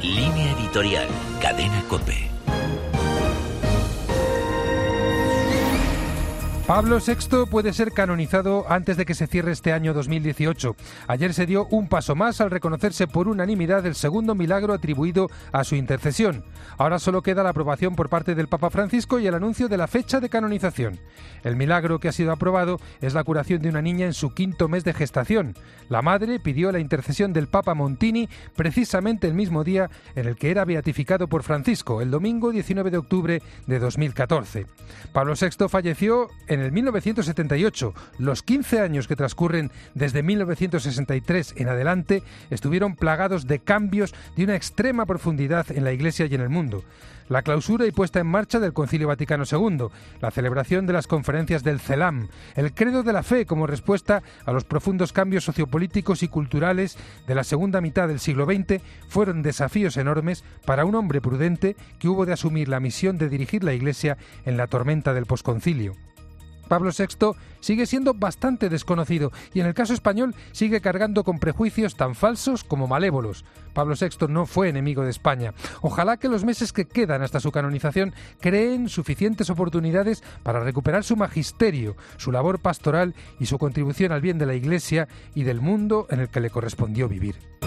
Línea editorial, Cadena COPE. Pablo VI puede ser canonizado antes de que se cierre este año 2018. Ayer se dio un paso más al reconocerse por unanimidad el segundo milagro atribuido a su intercesión. Ahora solo queda la aprobación por parte del Papa Francisco y el anuncio de la fecha de canonización. El milagro que ha sido aprobado es la curación de una niña en su 5º mes de gestación. La madre pidió la intercesión del Papa Montini precisamente el mismo día en el que era beatificado por Francisco, el domingo 19 de octubre de 2014. Pablo VI falleció en el 1978. Los 15 años que transcurren desde 1963 en adelante estuvieron plagados de cambios de una extrema profundidad en la Iglesia y en el mundo. La clausura y puesta en marcha del Concilio Vaticano II, la celebración de las conferencias del CELAM, el credo de la fe como respuesta a los profundos cambios sociopolíticos y culturales de la segunda mitad del siglo XX fueron desafíos enormes para un hombre prudente que hubo de asumir la misión de dirigir la Iglesia en la tormenta del posconcilio. Pablo VI sigue siendo bastante desconocido y en el caso español sigue cargando con prejuicios tan falsos como malévolos. Pablo VI no fue enemigo de España. Ojalá que los meses que quedan hasta su canonización creen suficientes oportunidades para recuperar su magisterio, su labor pastoral y su contribución al bien de la Iglesia y del mundo en el que le correspondió vivir.